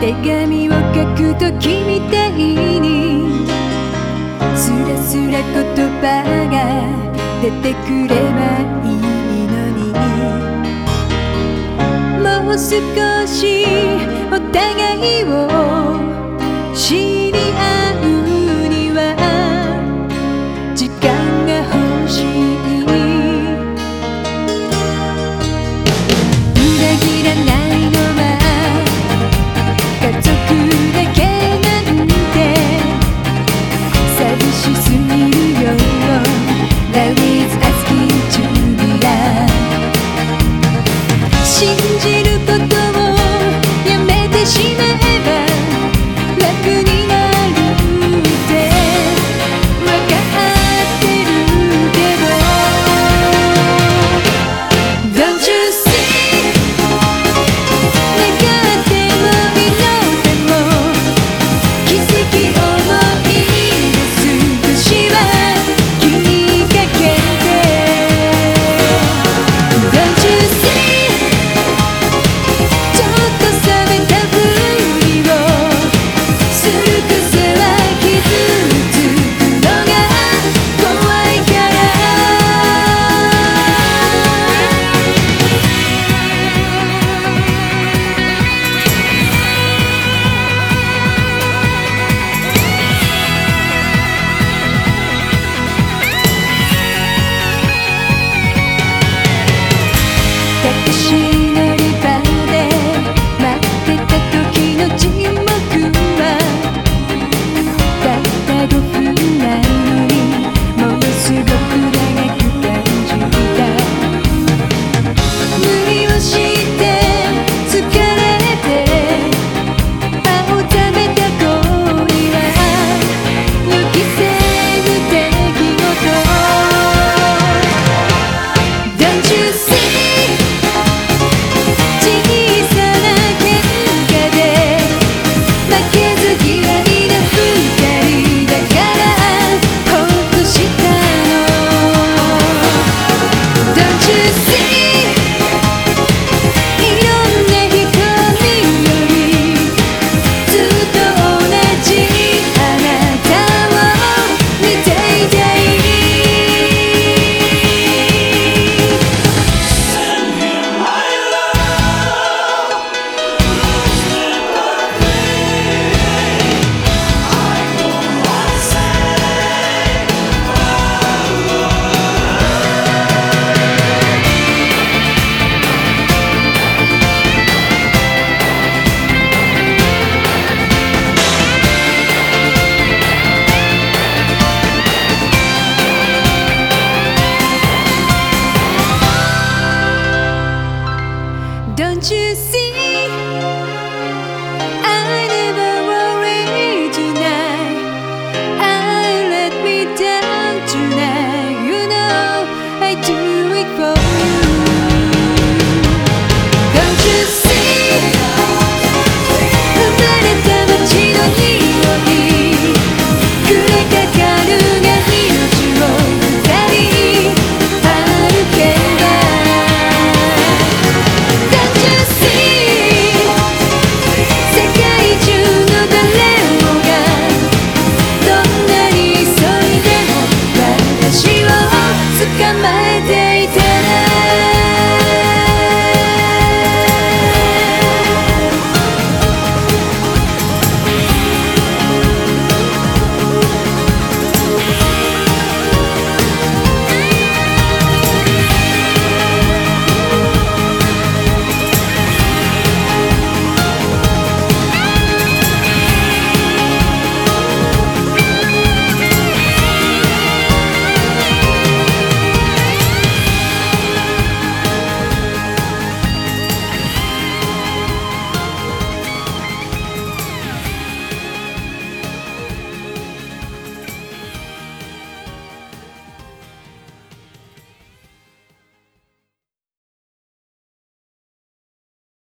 手紙を書くときみたいにスラスラ言葉が出てくればいいのに、もう少しお互いを知り合うには時間が欲しい。裏切らないのは家族だけなんて寂しすぎるよ。 Love is asking to be loved。 信じることをやめてしまえば楽になるってわかってるけど Don't you see 願っても祈っても奇跡思い出す年は君かけて Don't you see ちょっと冷めたふりをする癖は傷つくのが怖いから。タクシー乗り場で待ってた時の沈黙はたった5分なのにものすごく長く感じた。無理をして疲れて青ざめた恋は予期せぬ出来事 Don't you see 小さな喧嘩で負けず嫌いな二人だからほっとしたの Don't you see いろんな瞳よりずっと同じあなたを見ていたい。Don't you see